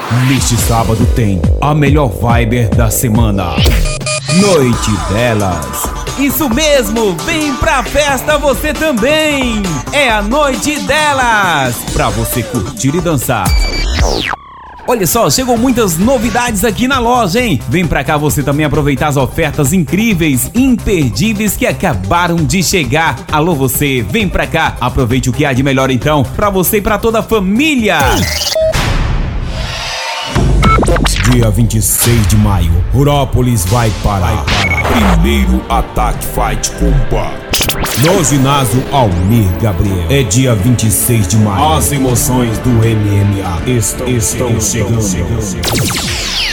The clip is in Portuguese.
Neste sábado tem a melhor vibe da semana. Noite delas. Isso mesmo, vem pra festa você também. É a noite delas, pra você curtir e dançar. Olha só, chegou muitas novidades aqui na loja, hein? Vem pra cá você também aproveitar as ofertas incríveis, imperdíveis que acabaram de chegar. Alô você, vem pra cá, aproveite o que há de melhor então, pra você e pra toda a família. Dia 26 de maio, Rurópolis vai parar. Primeiro Ataque Fight Combate no ginásio Almir Gabriel. É dia 26 de maio. As emoções do MMA estão chegando.